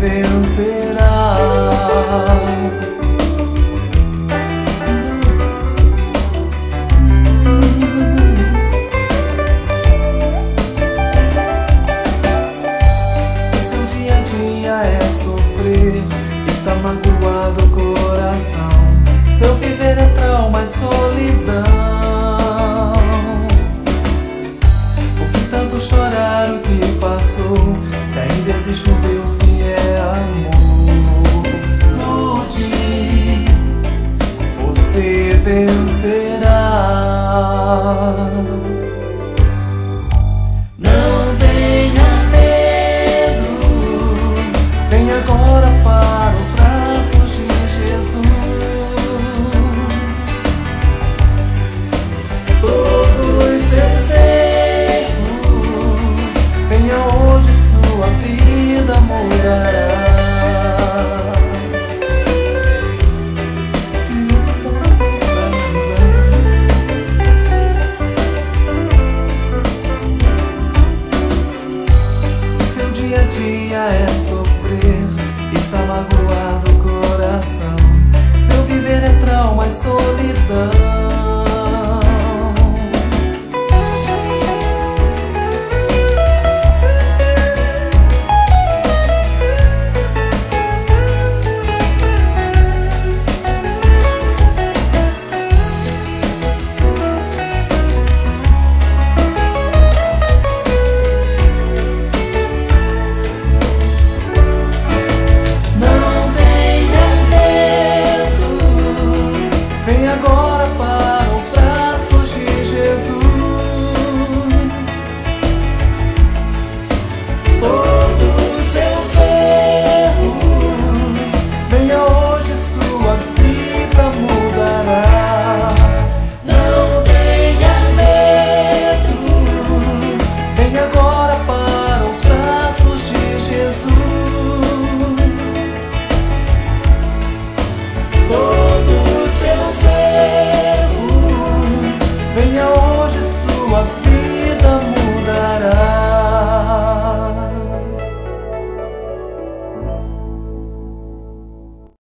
vencerá. Se seu dia a dia é sofrer, está magoado o coração, seu viver é trauma e solidão. Chorar o que passou, se ainda existe um Deus que é amor. Lute, você vencerá. Não tenha medo, venha agora para os braços de Jesus. Todos seus hoje sua vida mudará. Se seu dia a dia é sofrer, está magoado o coração, seu viver é trauma e solidão.